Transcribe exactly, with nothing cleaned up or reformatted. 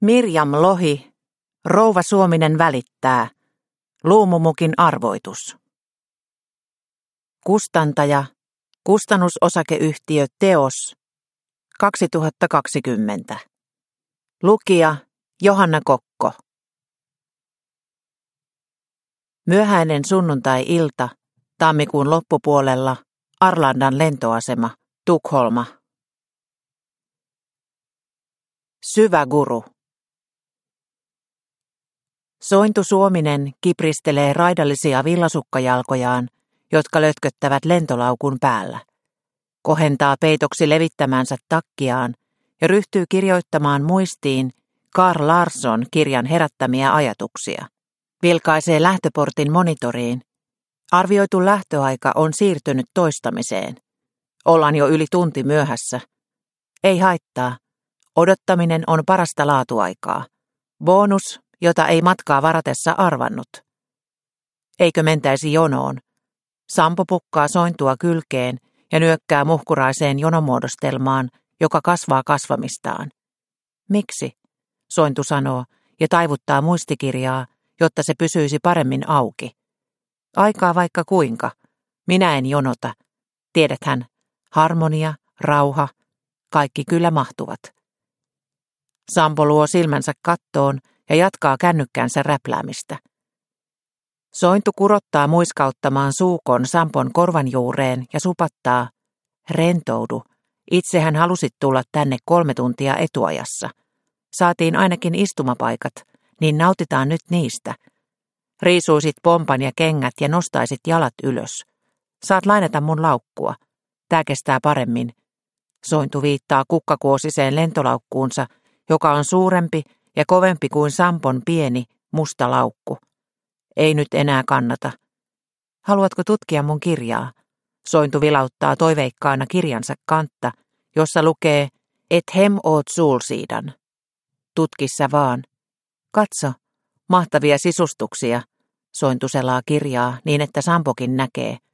Mirjam Lohi, Rouva Suominen välittää. Luumumukin arvoitus. Kustantaja, kustannusosakeyhtiö Teos, kaksituhattakaksikymmentä. Lukija Johanna Kokko. Myöhäinen sunnuntai-ilta, tammikuun loppupuolella, Arlandan lentoasema, Tukholma. Syvä guru. Sointu Suominen kipristelee raidallisia villasukkajalkojaan, jotka lötköttävät lentolaukun päällä. Kohentaa peitoksi levittämänsä takkiaan ja ryhtyy kirjoittamaan muistiin Carl Larsson kirjan herättämiä ajatuksia. Vilkaisee lähtöportin monitoriin. Arvioitu lähtöaika on siirtynyt toistamiseen. Ollaan jo yli tunti myöhässä. Ei haittaa. Odottaminen on parasta laatuaikaa. Bonus, jota ei matkaa varatessa arvannut. Eikö mentäisi jonoon? Sampo pukkaa sointua kylkeen ja nyökkää muhkuraiseen jonomuodostelmaan, joka kasvaa kasvamistaan. Miksi? Sointu sanoo ja taivuttaa muistikirjaa, jotta se pysyisi paremmin auki. Aikaa vaikka kuinka. Minä en jonota. Tiedäthän, harmonia, rauha, kaikki kyllä mahtuvat. Sampo luo silmänsä kattoon ja jatkaa kännykkänsä räpläämistä. Sointu kurottaa muiskauttamaan suukon Sampon korvan juureen ja supattaa. Rentoudu. Itsehän halusit tulla tänne kolme tuntia etuajassa. Saatiin ainakin istumapaikat, niin nautitaan nyt niistä. Riisuisit pompan ja kengät ja nostaisit jalat ylös. Saat lainata mun laukkua. Tää kestää paremmin. Sointu viittaa kukkakuosiseen lentolaukkuunsa, joka on suurempi ja kovempi kuin Sampon pieni, musta laukku. Ei nyt enää kannata. Haluatko tutkia mun kirjaa? Sointu vilauttaa toiveikkaana kirjansa kantta, jossa lukee Et hem oot sulsiidan. Tutkissa vaan. Katso, mahtavia sisustuksia. Sointu selaa kirjaa niin, että Sampokin näkee.